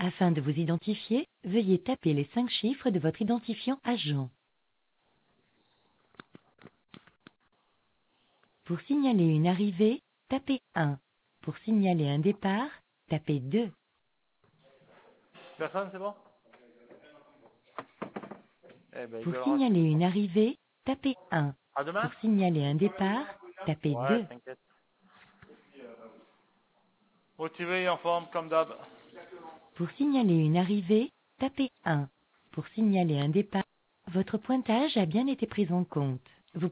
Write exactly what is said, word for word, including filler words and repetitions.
Afin de vous identifier, veuillez taper les cinq chiffres de votre identifiant agent. Pour signaler une arrivée, tapez un. Pour signaler un départ, tapez deux. Personne, c'est bon? Eh ben, il Pour gueulera s'il signaler veut pas. une arrivée, tapez un. À demain? Pour signaler un départ, tapez Ouais, deux. t'inquiète. Motivé et en forme, comme d'hab. Pour signaler une arrivée, tapez un. Pour signaler un départ, votre pointage a bien été pris en compte. Vous